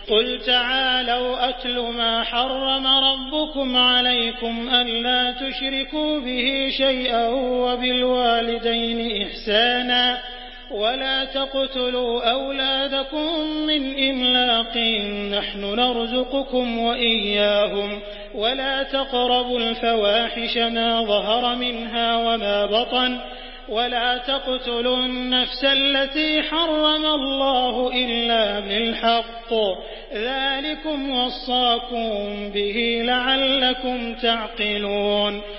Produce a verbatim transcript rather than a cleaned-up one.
قل تعالوا أتل ما حرم ربكم عليكم ألا تشركوا به شيئا وبالوالدين إحسانا ولا تقتلوا أولادكم من إملاق نحن نرزقكم وإياهم ولا تقربوا الفواحش ما ظهر منها وما بطن ولا تقتلوا النفس التي حرم الله إلا بالحق ذلكم وصاكم به لعلكم تعقلون